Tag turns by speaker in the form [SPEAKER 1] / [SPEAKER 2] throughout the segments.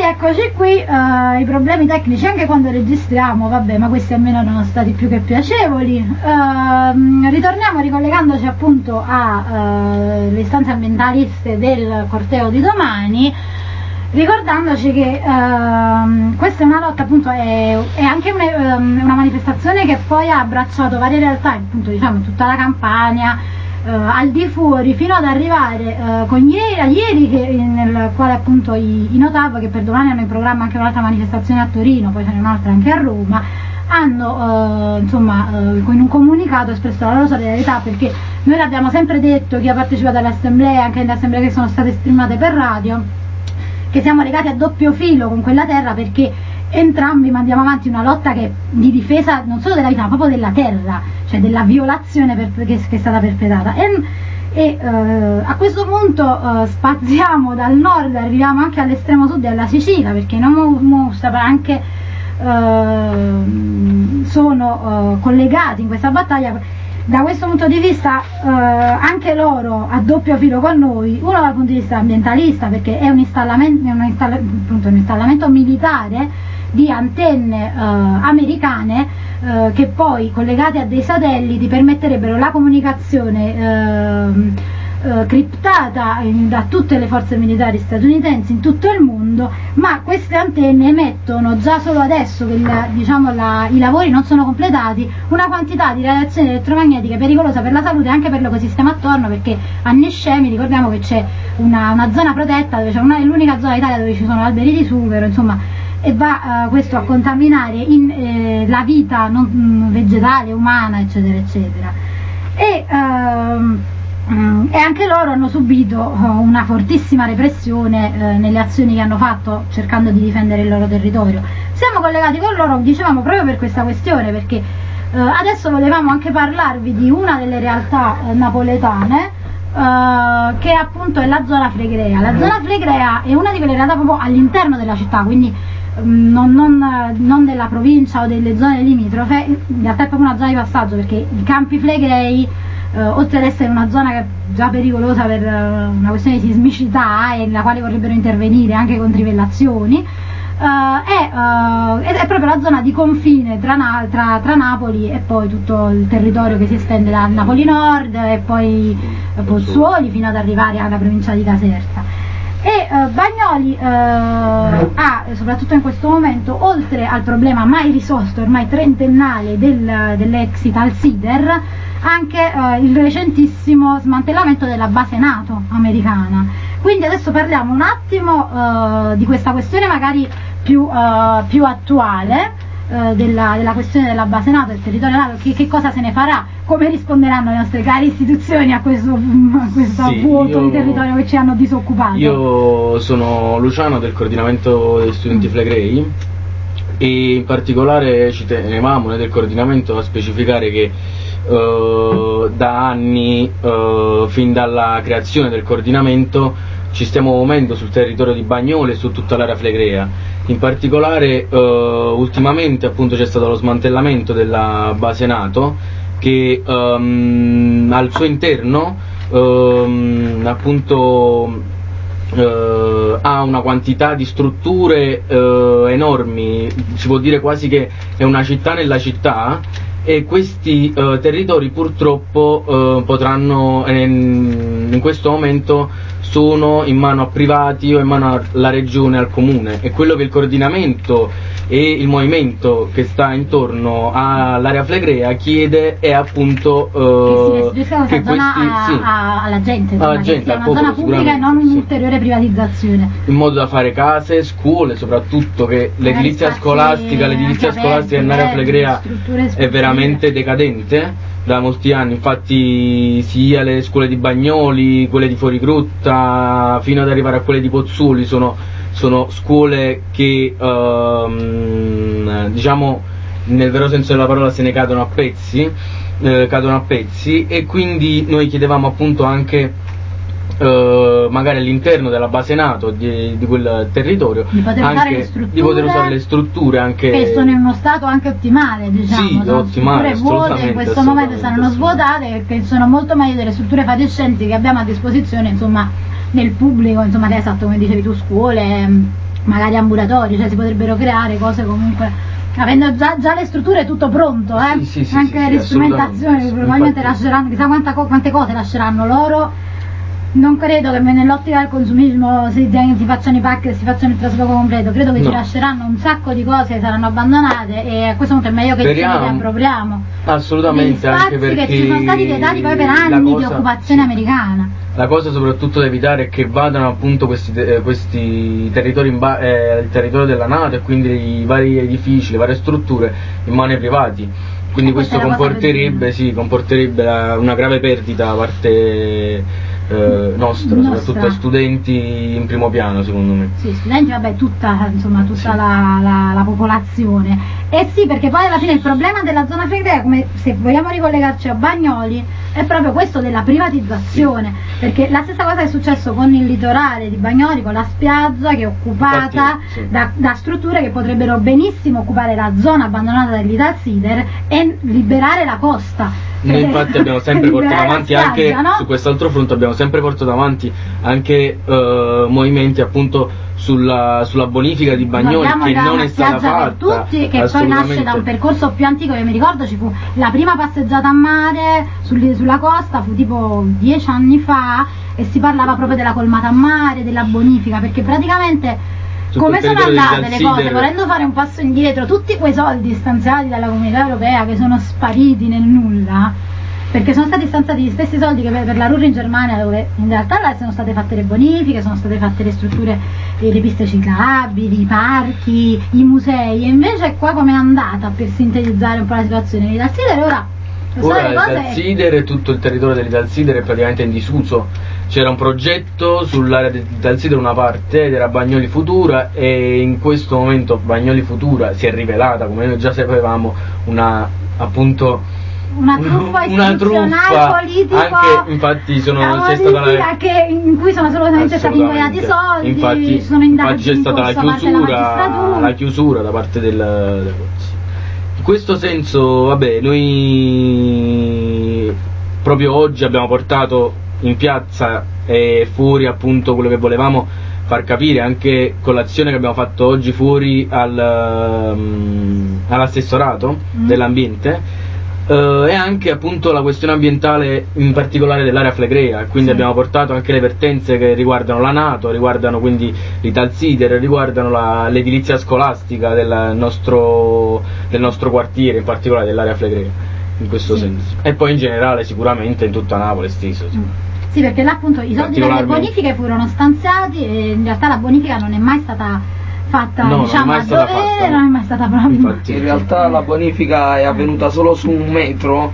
[SPEAKER 1] rieccoci qui, i problemi tecnici anche quando registriamo, vabbè, ma questi almeno erano stati più che piacevoli. Ritorniamo ricollegandoci appunto alle istanze ambientaliste del corteo di domani, ricordandoci che questa è una lotta, appunto, è anche una manifestazione che poi ha abbracciato varie realtà, appunto, diciamo, tutta la Campania, al di fuori, fino ad arrivare con ieri nel quale appunto i Notav, che per domani hanno in programma anche un'altra manifestazione a Torino, poi ce n'è un'altra anche a Roma, hanno con un comunicato espresso la loro solidarietà, perché noi l'abbiamo sempre detto, chi ha partecipato alle assemblee, anche alle assemblee che sono state streamate per radio, che siamo legati a doppio filo con quella terra, perché entrambi mandiamo avanti una lotta che di difesa non solo della vita ma proprio della terra, cioè della violazione che è stata perpetrata, e a questo punto spaziamo dal nord, arriviamo anche all'estremo sud e alla Sicilia, perché non anche sono collegati in questa battaglia. Da questo punto di vista anche loro a doppio filo con noi, uno dal punto di vista ambientalista, perché è un installamento militare di antenne americane che poi, collegate a dei satelliti, permetterebbero la comunicazione criptata da tutte le forze militari statunitensi in tutto il mondo, ma queste antenne emettono già solo adesso che i lavori non sono completati una quantità di radiazioni elettromagnetiche pericolosa per la salute e anche per l'ecosistema attorno, perché a Nescemi ricordiamo che c'è una zona protetta, dove è l'unica zona d'Italia dove ci sono alberi di sughero, insomma, e va questo a contaminare la vita vegetale, umana, eccetera eccetera. E anche loro hanno subito una fortissima repressione nelle azioni che hanno fatto cercando di difendere il loro territorio. Siamo collegati con loro, dicevamo, proprio per questa questione, perché adesso volevamo anche parlarvi di una delle realtà napoletane, che appunto è la zona Flegrea. La zona Flegrea è una di quelle realtà proprio all'interno della città, quindi non della provincia o delle zone limitrofe, in realtà è proprio una zona di passaggio, perché i Campi Flegrei, oltre ad essere una zona che è già pericolosa per una questione di sismicità e nella quale vorrebbero intervenire anche con trivellazioni, è proprio la zona di confine tra Napoli e poi tutto il territorio che si estende da Napoli Nord e poi Pozzuoli fino ad arrivare alla provincia di Caserta. E Bagnoli ha, soprattutto in questo momento, oltre al problema mai risolto, ormai trentennale dell'ex Italsider, anche il recentissimo smantellamento della base NATO americana. Quindi adesso parliamo un attimo di questa questione magari più attuale, della questione della base NATO, del territorio NATO, che cosa se ne farà, come risponderanno le nostre care istituzioni a questo vuoto di territorio che ci hanno disoccupato.
[SPEAKER 2] Io sono Luciano del coordinamento degli studenti Flegrei, e in particolare ci tenevamo noi del coordinamento a specificare che da anni, fin dalla creazione del coordinamento, ci stiamo muovendo sul territorio di Bagnoli e su tutta l'area flegrea. In particolare ultimamente appunto c'è stato lo smantellamento della base NATO, che al suo interno appunto ha una quantità di strutture enormi, si può dire quasi che è una città nella città, e questi territori purtroppo potranno, in questo momento sono in mano a privati o in mano alla regione, al comune, e quello che il coordinamento e il movimento che sta intorno all'area flegrea chiede è appunto
[SPEAKER 1] che questi alla gente,
[SPEAKER 2] che sia
[SPEAKER 1] una zona pubblica e non un'ulteriore privatizzazione,
[SPEAKER 2] in modo da fare case, scuole, soprattutto che l'edilizia scolastica nell'area flegrea è veramente decadente da molti anni. Infatti sia le scuole di Bagnoli, quelle di Fuorigrutta, fino ad arrivare a quelle di Pozzuoli sono scuole che diciamo nel vero senso della parola se ne cadono a pezzi, e quindi noi chiedevamo appunto anche magari all'interno della base NATO di quel territorio di poter usare le strutture anche
[SPEAKER 1] che sono in uno stato anche ottimale, diciamo,
[SPEAKER 2] sì,
[SPEAKER 1] sono
[SPEAKER 2] ottimale,
[SPEAKER 1] vuote, in questo momento saranno svuotate, che sono molto meglio delle strutture fatiscenti che abbiamo a disposizione, insomma, nel pubblico, insomma, esatto, come dicevi tu, scuole, magari ambulatori, cioè si potrebbero creare cose comunque avendo già le strutture tutto pronto, anche le strumentazioni probabilmente lasceranno, chissà quante cose lasceranno loro. Non credo che nell'ottica del consumismo si facciano i pack e si facciano il trasloco completo, credo che ci lasceranno un sacco di cose che saranno abbandonate, e a questo punto è meglio che ci riappropriamo.
[SPEAKER 2] Assolutamente, anche perché
[SPEAKER 1] che ci sono stati vietati poi per anni di occupazione americana.
[SPEAKER 2] La cosa soprattutto da evitare è che vadano appunto questi territori il territorio della NATO, e quindi i vari edifici, le varie strutture in mano ai privati. Quindi questo comporterebbe una grave perdita da parte nostra, soprattutto a studenti in primo piano, secondo me.
[SPEAKER 1] Sì, studenti, vabbè, tutta la popolazione. Sì, perché poi alla fine il problema della zona flegrea, come se vogliamo ricollegarci a Bagnoli, è proprio questo della privatizzazione, perché la stessa cosa è successo con il litorale di Bagnoli, con la spiaggia che è occupata da strutture che potrebbero benissimo occupare la zona abbandonata dell'Italsider e liberare la costa.
[SPEAKER 2] Noi infatti abbiamo sempre portato avanti anche su quest'altro fronte, abbiamo sempre portato avanti anche movimenti appunto sulla bonifica di Bagnoli, che non è stata fatta
[SPEAKER 1] per tutti, che poi nasce da un percorso più antico. Io mi ricordo ci fu la prima passeggiata a mare sulla costa, fu tipo 10 anni fa, e si parlava proprio della colmata a mare, della bonifica, perché praticamente come sono andate le cose, volendo fare un passo indietro, tutti quei soldi stanziati dalla Comunità Europea che sono spariti nel nulla, perché sono stati stanziati gli stessi soldi che per la RUR in Germania, dove in realtà là sono state fatte le bonifiche, sono state fatte le strutture, le piste ciclabili, i parchi, i musei, e invece qua come è andata, per sintetizzare un po' la situazione, l'Italsider ora
[SPEAKER 2] l'Italsider e tutto il territorio dell'Italsider è praticamente in disuso. C'era un progetto sull'area dell'Italsider, una parte, ed era Bagnoli Futura, e in questo momento Bagnoli Futura si è rivelata, come noi già sapevamo, una truffa politica, anche infatti c'è stata
[SPEAKER 1] in cui sono assolutamente stati ingoiati i soldi,
[SPEAKER 2] infatti c'è stata la chiusura da parte del in questo senso. Vabbè, noi proprio oggi abbiamo portato in piazza e fuori appunto quello che volevamo far capire, anche con l'azione che abbiamo fatto oggi fuori all'assessorato dell'ambiente, e anche appunto la questione ambientale, in particolare dell'area flegrea. Quindi abbiamo portato anche le vertenze che riguardano la NATO, riguardano quindi l'Italsider, riguardano l'edilizia scolastica del nostro quartiere, in particolare dell'area flegrea, in questo senso, e poi in generale sicuramente in tutta Napoli stesso.
[SPEAKER 1] Sì, perché là appunto i soldi delle bonifiche furono stanziati, e in realtà la bonifica non è mai stata fatta,
[SPEAKER 2] a
[SPEAKER 1] dovere, non è mai stata proprio.
[SPEAKER 3] Infatti, in realtà la bonifica è avvenuta solo su un metro,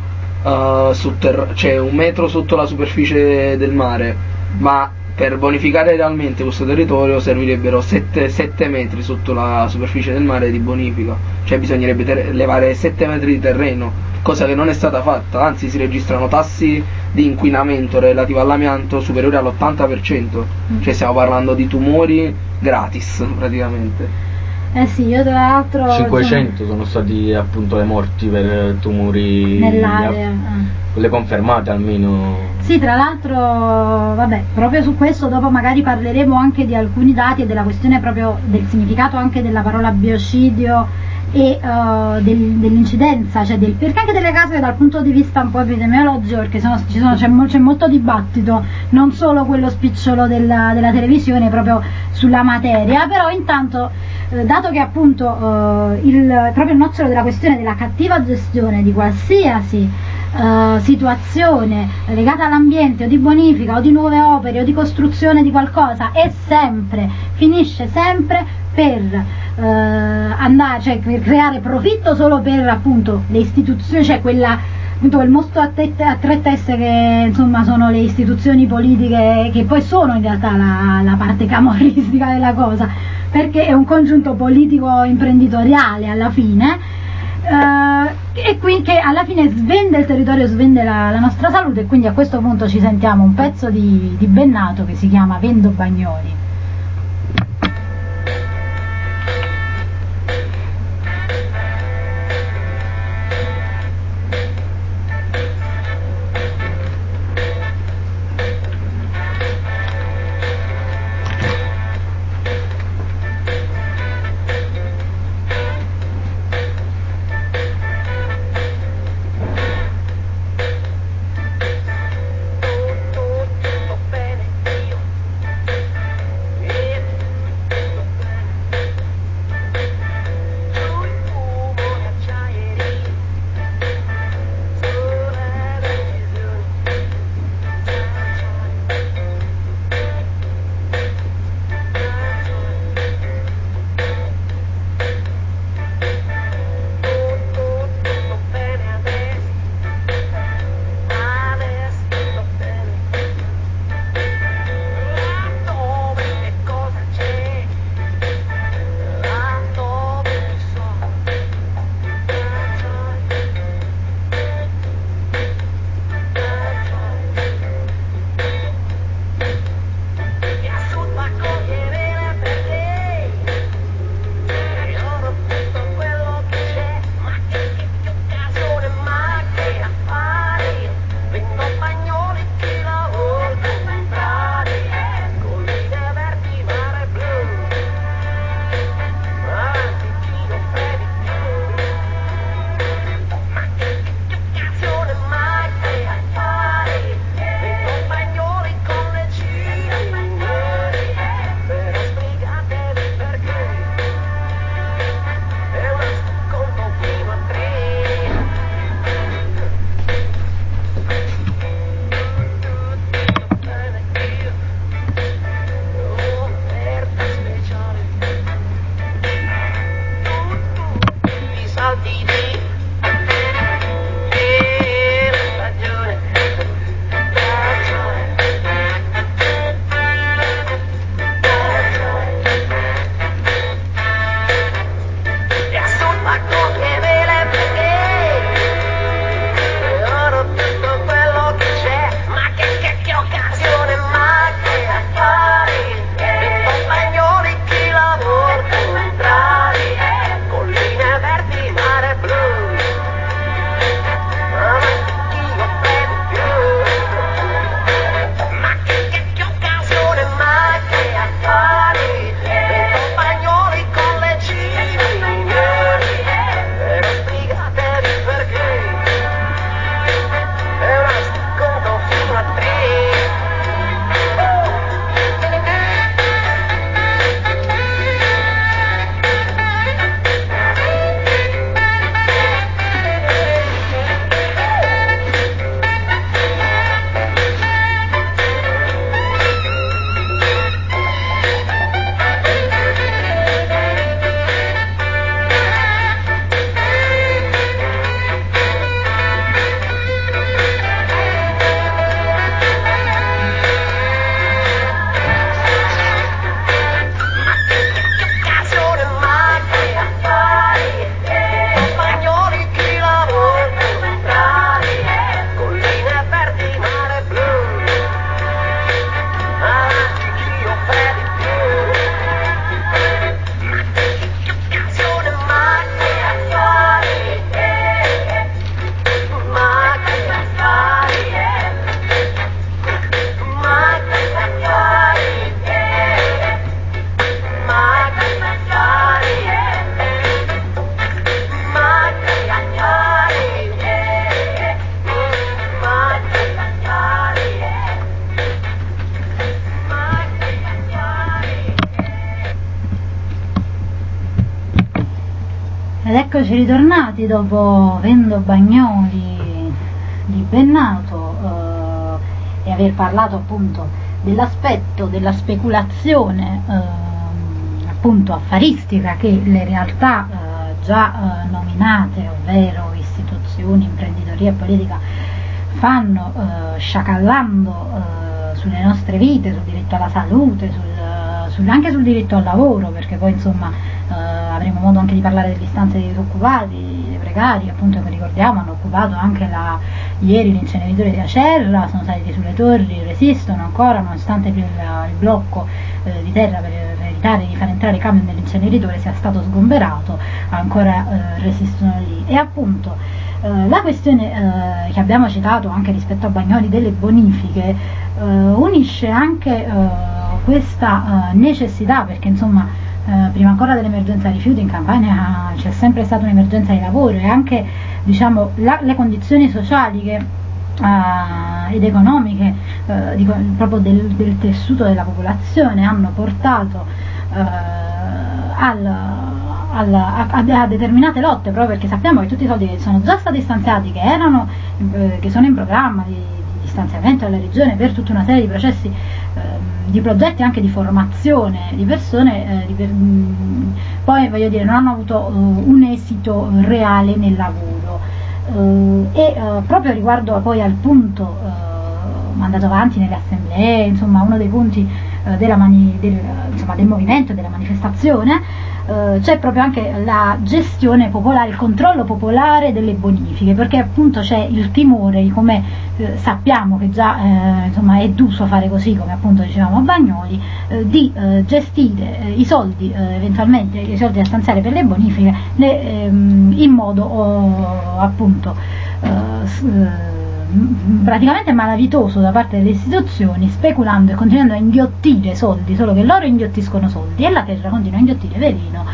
[SPEAKER 3] cioè un metro sotto la superficie del mare, ma per bonificare realmente questo territorio servirebbero 7 metri sotto la superficie del mare di bonifica, cioè bisognerebbe levare 7 metri di terreno, cosa che non è stata fatta, anzi si registrano tassi di inquinamento relativo all'amianto superiori all'80%, cioè stiamo parlando di tumori gratis praticamente.
[SPEAKER 1] Sì, io tra l'altro
[SPEAKER 2] 500 sono stati appunto le morti per tumori
[SPEAKER 1] nell'area,
[SPEAKER 2] quelle confermate almeno.
[SPEAKER 1] Sì, tra l'altro, vabbè, proprio su questo dopo magari parleremo anche di alcuni dati e della questione proprio del significato anche della parola biocidio e dell'incidenza, cioè perché anche delle case dal punto di vista un po' epidemiologico, perché c'è molto dibattito, non solo quello spicciolo della televisione proprio sulla materia, però intanto dato che appunto proprio il nocciolo della questione della cattiva gestione di qualsiasi situazione legata all'ambiente o di bonifica o di nuove opere o di costruzione di qualcosa finisce sempre per per creare profitto solo per appunto le istituzioni, cioè quel mostro a tre teste che insomma sono le istituzioni politiche, che poi sono in realtà la parte camorristica della cosa, perché è un congiunto politico imprenditoriale alla fine, e qui che alla fine svende il territorio, svende la nostra salute, e quindi a questo punto ci sentiamo un pezzo di Bennato che si chiama Vendo Bagnoli. Ed eccoci ritornati dopo Vendo Bagnoli di Bennato e aver parlato appunto dell'aspetto della speculazione appunto affaristica che le realtà già nominate, ovvero istituzioni, imprenditoria e politica, fanno sciacallando sulle nostre vite, sul diritto alla salute, anche sul diritto al lavoro, perché poi insomma avremo modo anche di parlare delle istanze dei disoccupati, dei precari, appunto, che ricordiamo hanno occupato anche ieri l'inceneritore di Acerra, sono saliti sulle torri, resistono ancora nonostante il blocco di terra per evitare di far entrare i camion nell'inceneritore sia stato sgomberato, ancora resistono lì. E appunto la questione che abbiamo citato anche rispetto a Bagnoli delle bonifiche unisce anche questa necessità, perché insomma prima ancora dell'emergenza rifiuti in Campania c'è sempre stata un'emergenza di lavoro, e anche diciamo le condizioni sociali ed economiche proprio del tessuto della popolazione hanno portato a determinate lotte, proprio perché sappiamo che tutti i soldi che sono già stati stanziati, che sono in programma di stanziamento alla regione per tutta una serie di processi, di progetti anche di formazione di persone, poi voglio dire non hanno avuto un esito reale nel lavoro, e proprio riguardo poi al punto mandato avanti nelle assemblee, insomma uno dei punti del movimento, della manifestazione, c'è proprio anche la gestione popolare, il controllo popolare delle bonifiche, perché appunto c'è il timore, come sappiamo che già insomma è d'uso fare così, come appunto dicevamo a Bagnoli, di gestire i soldi, eventualmente i soldi da stanziare per le bonifiche in modo appunto praticamente malavitoso da parte delle istituzioni, speculando e continuando a inghiottire soldi, solo che loro inghiottiscono soldi e la terra continua a inghiottire veleno,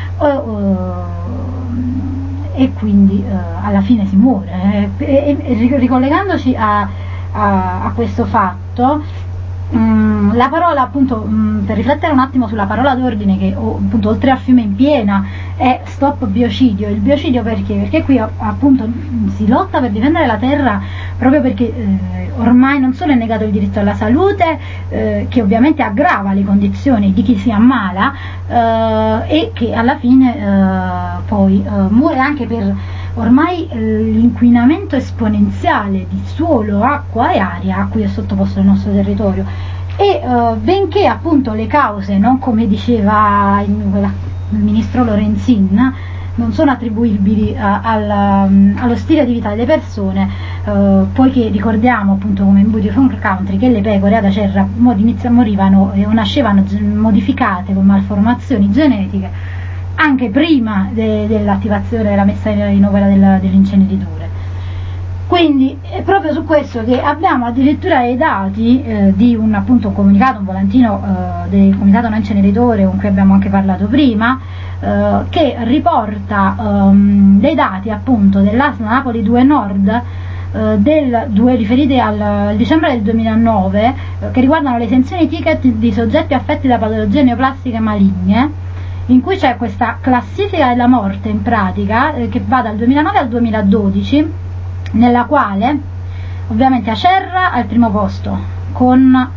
[SPEAKER 1] e quindi alla fine si muore. Ricollegandoci a questo fatto, la parola appunto, per riflettere un attimo sulla parola d'ordine che appunto oltre a Fiume in Piena è stop biocidio. Il biocidio perché qui appunto si lotta per difendere la terra, proprio perché ormai non solo è negato il diritto alla salute, che ovviamente aggrava le condizioni di chi si ammala, e che alla fine poi muore anche per ormai l'inquinamento esponenziale di suolo, acqua e aria a cui è sottoposto il nostro territorio. E benché appunto le cause, non come diceva il ministro Lorenzin, non sono attribuibili allo stile di vita delle persone, poiché ricordiamo appunto come in Beautiful Country che le pecore ad Acerra morivano o nascevano modificate con malformazioni genetiche anche prima dell'attivazione della messa in opera dell'inceneritore. Quindi è proprio su questo che abbiamo addirittura i dati di un comunicato, un volantino del comitato no inceneritore, con cui abbiamo anche parlato prima, che riporta dei dati appunto dell'ASL Napoli 2 Nord, riferiti al dicembre del 2009, che riguardano le esenzioni ticket di soggetti affetti da patologie neoplastiche maligne, in cui c'è questa classifica della morte in pratica che va dal 2009 al 2012, nella quale ovviamente Acerra al primo posto con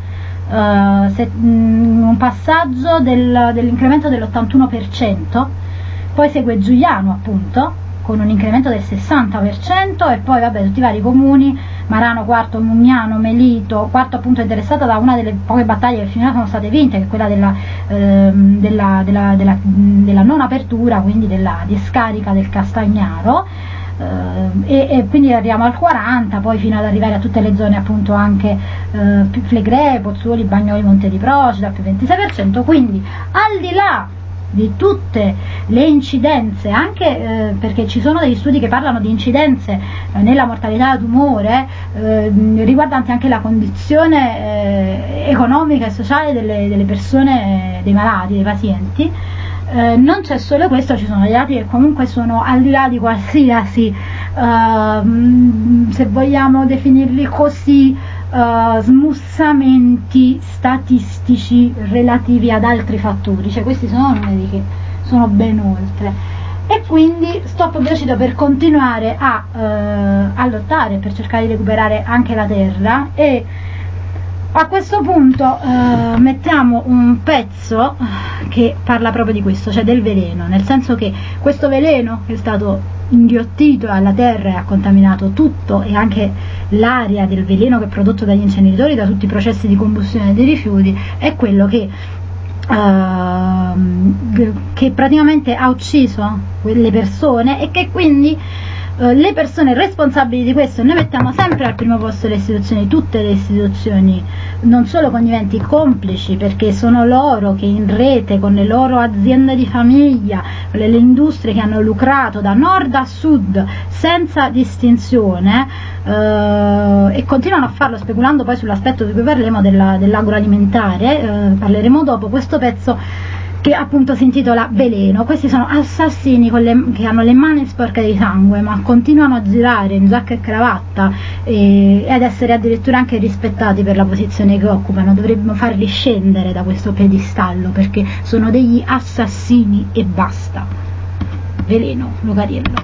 [SPEAKER 1] un passaggio dell'incremento dell'81%, poi segue Giuliano appunto con un incremento del 60%, e poi vabbè tutti i vari comuni, Marano quarto, Mugnano, Melito quarto, appunto interessata da una delle poche battaglie che finora sono state vinte, che è quella della non apertura, quindi della discarica del Castagnaro, e quindi arriviamo al 40, poi fino ad arrivare a tutte le zone appunto anche Flegrei, Pozzuoli, Bagnoli, Monte di Procida più 26%, quindi al di là di tutte le incidenze, anche perché ci sono degli studi che parlano di incidenze nella mortalità da tumore riguardanti anche la condizione economica e sociale delle persone, dei malati, dei pazienti. Non c'è solo questo, ci sono dei dati che comunque sono al di là di qualsiasi, se vogliamo definirli così, smussamenti statistici relativi ad altri fattori, cioè questi sono numeri che sono ben oltre. e quindi stop biocido per continuare a lottare per cercare di recuperare anche la terra. E a questo punto mettiamo un pezzo che parla proprio di questo, cioè del veleno, nel senso che questo veleno che è stato inghiottito alla terra e ha contaminato tutto, e anche l'aria del veleno che è prodotto dagli inceneritori, da tutti i processi di combustione dei rifiuti, è quello che praticamente ha ucciso quelle persone, e che quindi le persone responsabili di questo, noi mettiamo sempre al primo posto le istituzioni, tutte le istituzioni, non solo conniventi, complici, perché sono loro che in rete con le loro aziende di famiglia, le industrie che hanno lucrato da nord a sud senza distinzione, e continuano a farlo speculando poi sull'aspetto di cui parleremo dell'agroalimentare, parleremo dopo. Questo pezzo che appunto si intitola Veleno. Questi sono assassini che hanno le mani sporche di sangue, ma continuano a girare in giacca e cravatta e ad essere addirittura anche rispettati per la posizione che occupano. Dovremmo farli scendere da questo piedistallo, perché sono degli assassini e basta. Veleno, Lucariello.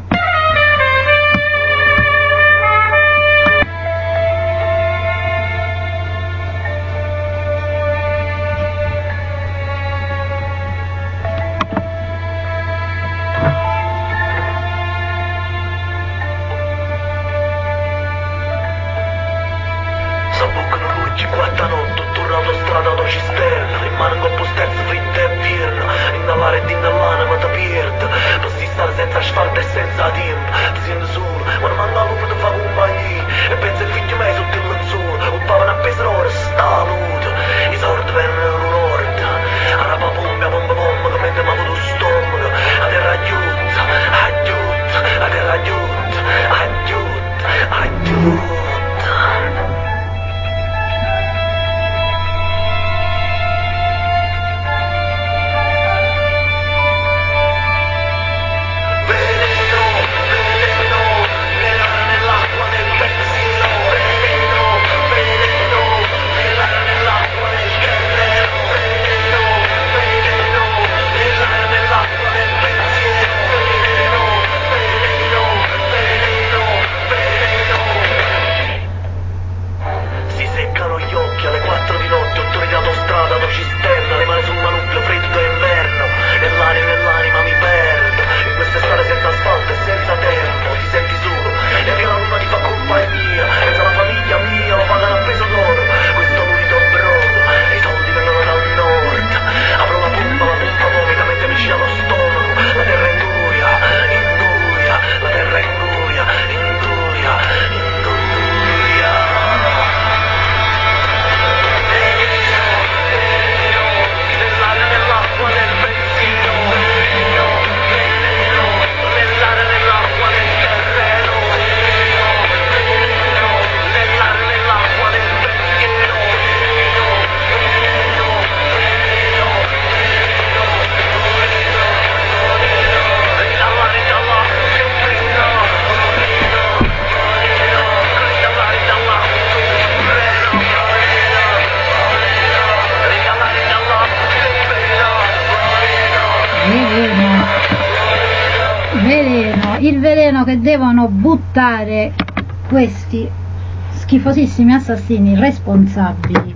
[SPEAKER 1] Il veleno che devono buttare questi schifosissimi assassini responsabili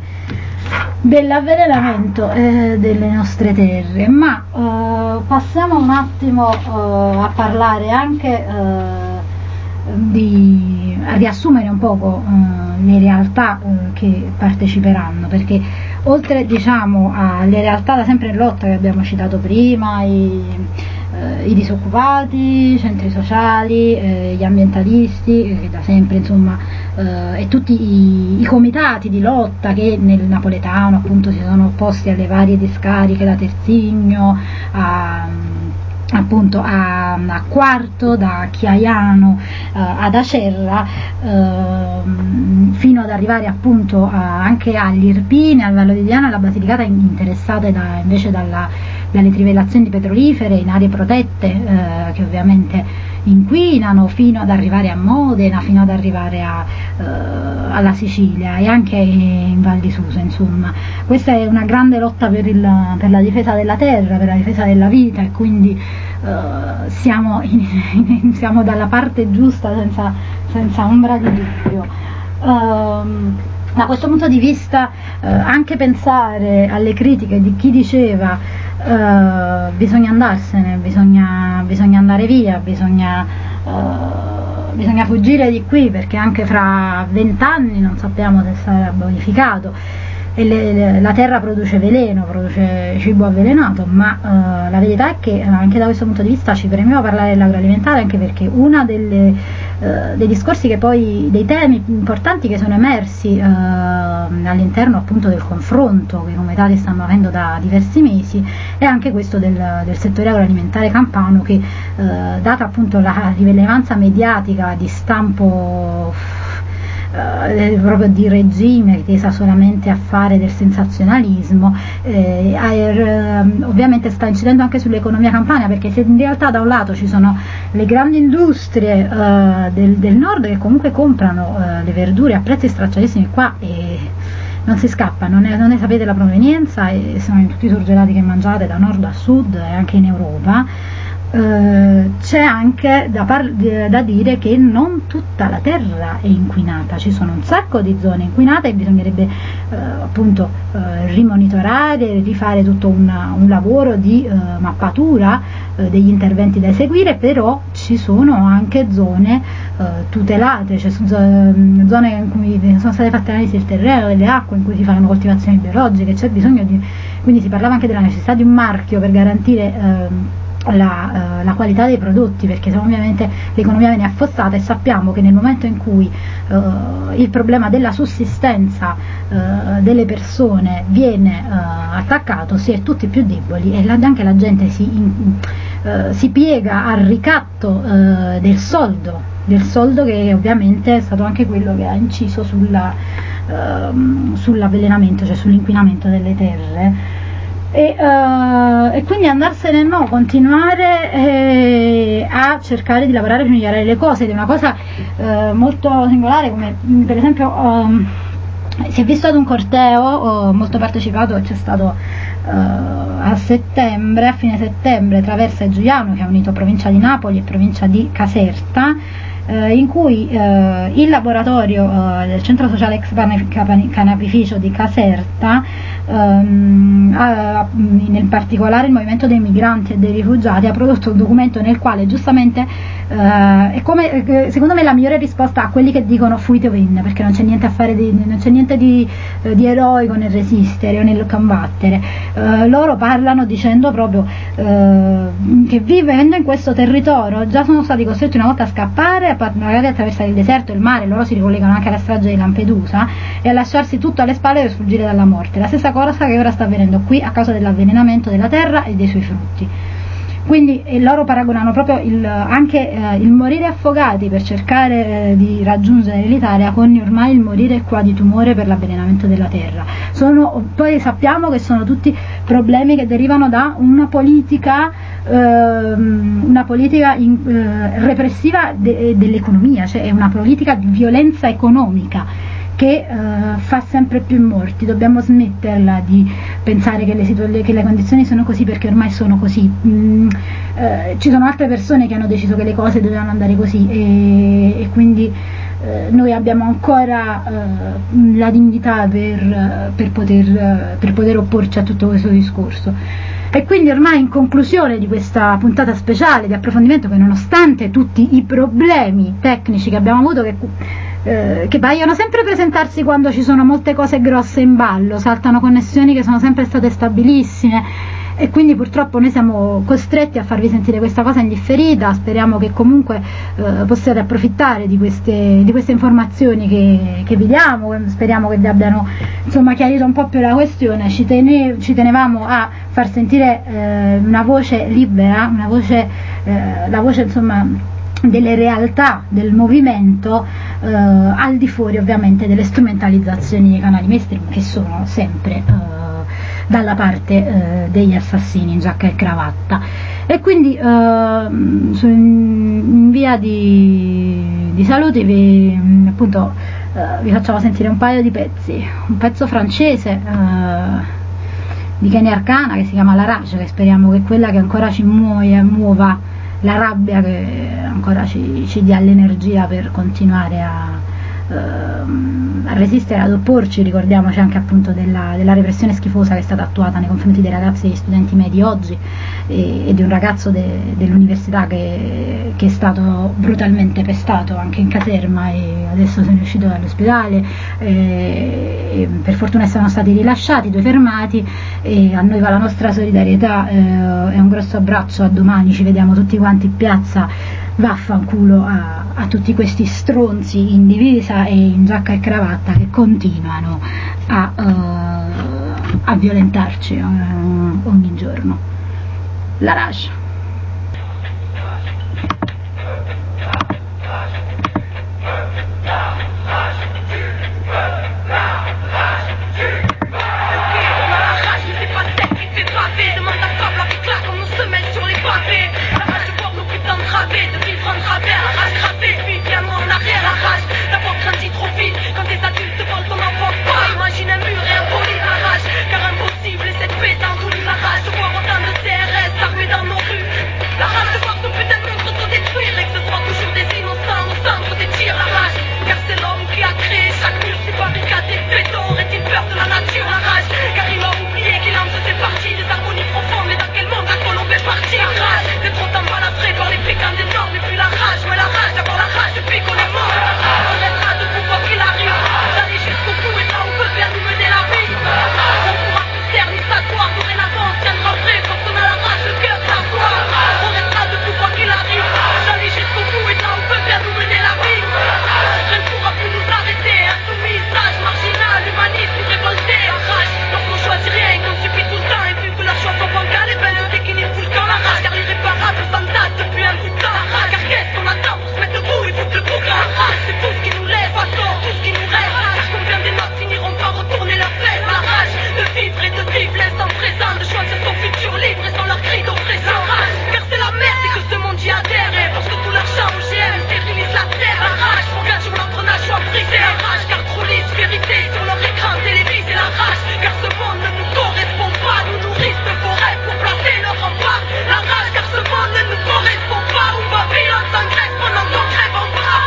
[SPEAKER 1] dell'avvelenamento delle nostre terre. Ma passiamo un attimo a parlare anche a riassumere un poco le realtà che parteciperanno, perché oltre alle realtà da sempre in lotta che abbiamo citato prima, i disoccupati, i centri sociali, gli ambientalisti, che da sempre e tutti i comitati di lotta che nel napoletano appunto si sono opposti alle varie discariche da Terzigno appunto a Quarto, da Chiaiano ad Acerra, fino ad arrivare appunto anche agli Irpini, al Vallo di Diano e alla Basilicata, interessate invece dalle trivellazioni petrolifere in aree protette che ovviamente inquinano, fino ad arrivare a Modena, fino ad arrivare alla Sicilia e anche in Val di Susa. Insomma, questa è una grande lotta per la difesa della terra, per la difesa della vita, e quindi siamo dalla parte giusta senza ombra di dubbio. Da questo punto di vista anche pensare alle critiche di chi diceva bisogna andarsene, bisogna andare via, bisogna fuggire di qui perché anche fra 20 anni non sappiamo se sarà bonificato e la terra produce veleno, produce cibo avvelenato, ma la verità è che anche da questo punto di vista ci premeva parlare dell'agroalimentare, anche perché uno dei discorsi dei temi importanti che sono emersi all'interno appunto del confronto che i comitati stanno avendo da diversi mesi è anche questo del settore agroalimentare campano che data appunto la rilevanza mediatica di stampo proprio di regime tesa solamente a fare del sensazionalismo, ovviamente sta incidendo anche sull'economia campana, perché se in realtà da un lato ci sono le grandi industrie del nord che comunque comprano le verdure a prezzi stracciatissimi qua e non si scappa, non ne sapete la provenienza e sono in tutti i surgelati che mangiate da nord a sud e anche in Europa. C'è anche da dire che non tutta la terra è inquinata, ci sono un sacco di zone inquinate e bisognerebbe appunto rimonitorare, rifare tutto un lavoro di mappatura degli interventi da eseguire, però ci sono anche zone tutelate, cioè zone in cui sono state fatte analisi del terreno, delle acque, in cui si fanno coltivazioni biologiche, c'è bisogno quindi si parlava anche della necessità di un marchio per garantire la qualità dei prodotti, perché se ovviamente l'economia viene affossata e sappiamo che nel momento in cui il problema della sussistenza delle persone viene attaccato si è tutti più deboli e anche la gente si piega al ricatto del soldo che ovviamente è stato anche quello che ha inciso sull'avvelenamento, cioè sull'inquinamento delle terre. E quindi andarsene no, continuare a cercare di lavorare per migliorare le cose, ed è una cosa molto singolare, come per esempio si è visto ad un corteo molto partecipato che c'è stato a fine settembre tra Versa e Giuliano, che ha unito provincia di Napoli e provincia di Caserta, in cui il laboratorio del centro sociale ex canapificio di Caserta, in particolare il movimento dei migranti e dei rifugiati, ha prodotto un documento nel quale giustamente è come secondo me la migliore risposta a quelli che dicono fuite win, perché non c'è niente non c'è niente di eroico nel resistere o nel combattere. Loro parlano dicendo proprio che vivendo in questo territorio già sono stati costretti una volta a scappare, magari attraversare il deserto e il mare, loro si ricollegano anche alla strage di Lampedusa, e a lasciarsi tutto alle spalle per sfuggire dalla morte. La stessa cosa che ora sta avvenendo qui a causa dell'avvelenamento della terra e dei suoi frutti. Quindi loro paragonano proprio anche il morire affogati per cercare di raggiungere l'Italia con ormai il morire qua di tumore per l'avvelenamento della terra. Poi sappiamo che sono tutti problemi che derivano da una politica repressiva dell'economia, cioè è una politica di violenza economica che fa sempre più morti. Dobbiamo smetterla di pensare che le condizioni sono così perché ormai sono così. Ci sono altre persone che hanno deciso che le cose dovevano andare così e quindi noi abbiamo ancora la dignità per poter opporci a tutto questo discorso. E quindi ormai in conclusione di questa puntata speciale di approfondimento, che nonostante tutti i problemi tecnici che abbiamo avuto, che paiono sempre presentarsi quando ci sono molte cose grosse in ballo, saltano connessioni che sono sempre state stabilissime e quindi purtroppo noi siamo costretti a farvi sentire questa cosa indifferita. Speriamo che comunque possiate approfittare di queste informazioni che vi diamo, speriamo che vi abbiano chiarito un po' più la questione. Ci tenevamo a far sentire una voce libera, la voce delle realtà del movimento, al di fuori ovviamente delle strumentalizzazioni dei canali mainstream, che sono sempre dalla parte degli assassini in giacca e cravatta. E quindi in via di saluti vi facciamo sentire un paio di pezzi, un pezzo francese Kenny Arcana, che si chiama La Rage, che speriamo che quella che ancora ci muova la rabbia, che ancora ci dia l'energia per continuare a resistere, ad opporci. Ricordiamoci anche appunto della repressione schifosa che è stata attuata nei confronti dei ragazzi e degli studenti medi oggi, e di un ragazzo dell'università che è stato brutalmente pestato anche in caserma, e adesso se ne è uscito dall'ospedale, e per fortuna sono stati rilasciati, 2 fermati, e a noi va la nostra solidarietà e un grosso abbraccio. A domani, ci vediamo tutti quanti in piazza. Vaffanculo a tutti questi stronzi in divisa e in giacca e cravatta che continuano a violentarci ogni giorno. La Rage.
[SPEAKER 4] Quand des adultes volent ton enfant, pas imagine un mur et un poli la rage, car impossible est cette paix dans toute la rage de voir autant de CRS armés dans nos rues. La rage de voir ton putain de monde s'autodétruire et que ce soit toujours des innocents au centre des tirs. La rage, car c'est l'homme qui a créé chaque mur, ces barricades et béton. Aurait-il peur de la nature? La rage, car il a oublié qu'il en faisait partie des harmonies profondes. Mais dans quel monde la colombe est partie? La rage, d'être autant balastré par les pécans des normes. Et puis la rage, ouais la rage, d'avoir la rage depuis qu'on est mort. On restera debout quoi qu'il arrive, d'aller jusqu'au bout et là où peut bien nous mener la vie. On pourra plus taire ni s'asseoir, dorénavant on tiendra prêt parce qu'on a la rage, le cœur, la foi. On restera debout quoi qu'il arrive, d'aller jusqu'au bout et là où peut bien nous mener la vie. Je ne pourra plus nous arrêter, insoumis, sage, marginal, humaniste ou révolté. La rage, lorsqu'on choisit rien et qu'on subit tout le temps, et vu que leurs choix sont bancals, et ben nous déclinent tout le temps. La rage, car l'irréparable s'en date depuis un bout de temps. La rage, car qu'est-ce qu'on attend pour se mettre debout et foutre le boucan? La rage, c'est tout ce qui nous lève, attends, tout ce qui nous reste. Car combien des notes finiront par retourner leurs fesses? La rage de vivre et de vivre l'instant présent, de choisir son futur libre et sans leur cri d'oppression. La rage, car c'est la merde et que ce monde y adhère, et parce que tout l'argent OGM stérilise la terre. La rage, pour qu'un jour l'engrenage soit brisé. La rage, car trop lisse vérité sur leur écran télévisé. La rage, car ce monde ne nous correspond pas, nous nourrissent de vos rêves pour placer leur rempart. La rage, car ce monde ne nous correspond pas, où Babylone s'engraisse pendant qu'on crève en bras.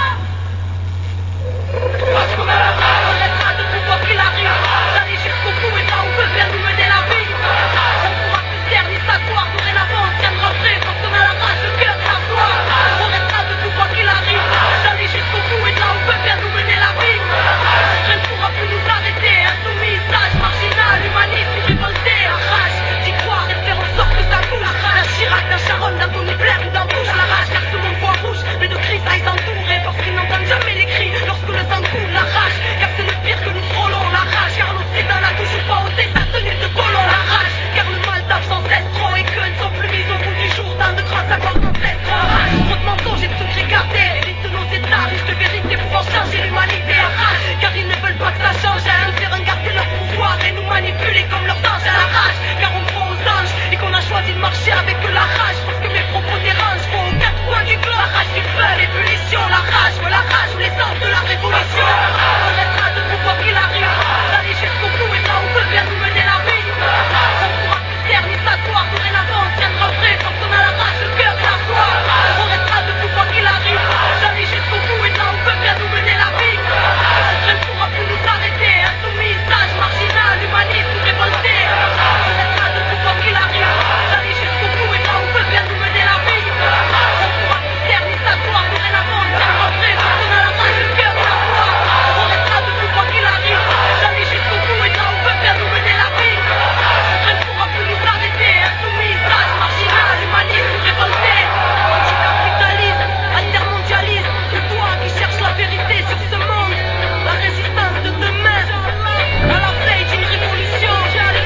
[SPEAKER 4] Parce qu'on a la rage, on restera debout quoi qu'il arrive, d'aller jusqu'au bout et là où peut bien nous mener la vie. On pourra plus taire ni s'asseoir, dorénavant on tiendra prêt parce qu'on a la rage, le cœur, la foi. On restera debout quoi qu'il arrive, d'aller jusqu'au bout et là où peut bien nous mener la vie. Je ne pourra plus nous arrêter, insoumis, sage, marginal, humaniste ou révolté. La rage, d'y croire et de faire en sorte que ça bouge. La rage, d'un Chirac, d'un Sharon, d'un Tony Blair ou d'un Bush. La rage, car ce monde voit rouge, mais de cris ça ils entourent, parce qu'ils n'entendent jamais les cris lorsque le sang coule. La rage, car c'est le pire que nous frôlons. La rage, car l'Occident n'a toujours pas osé sa tenue de colon. La rage, car le mal tape sans cesse trop, et que ne sont plus mis au bout du jour dans de grands savoirs ancestraux. Trop de mensonges et de secrets gardés, élite de nos états, riches de vérité pouvant changer l'humanité. La rage, car ils ne veulent pas que ça change, à nous faire garder leur pouvoir et nous manipuler comme leurs anges. La rage, car on croit aux anges et qu'on a choisi de marcher avec la rage, parce que mes propos dérangent, vont aux quatre coins du globe. La rage du feu, l'ébullition, la rage ou l'essence de la révolution. On restera debout quoi qu'il arrive, d'aller jusqu'au bout et là où peut bien nous mener la vie. On pourra plus taire ni s'asseoir, dorénavant on tiendra prêt parce qu'on a la rage, le cœur, la foi. On restera debout quoi qu'il arrive, d'aller jusqu'au bout et là où peut bien nous mener la vie. Je ne pourra plus nous arrêter, insoumis, sage, marginal, humaniste ou révolté. On restera debout quoi qu'il arrive, d'aller jusqu'au bout et là où peut bien nous mener la vie. On pourra plus taire ni s'asseoir, dorénavant on tiendra prêt parce qu'on a la rage, le cœur, la foi. On restera debout quoi qu'il arrive, d'aller jusqu'au bout et là où peut bien nous mener la vie. Je ne pourra plus nous arrêter, insoumis, sage, marginal, humaniste ou révolté. Anticapitaliste, altermondialiste, c'est toi qui cherches la vérité sur ce monde. La résistance de demain, à la veille d'une révolution.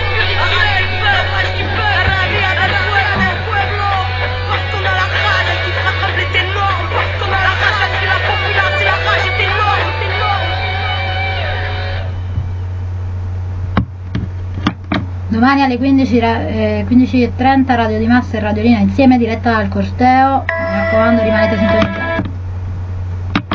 [SPEAKER 4] Rage du peuple, el pueblo. Parce qu'on a la rage qui fera trembler tes normes. Parce qu'on a la rage, c'est la populace et la rage est énorme.
[SPEAKER 1] Domani alle 15:30 Radio di Massa e Radio Lina insieme, diretta dal corteo. Mi raccomando, rimanete sintonizzati.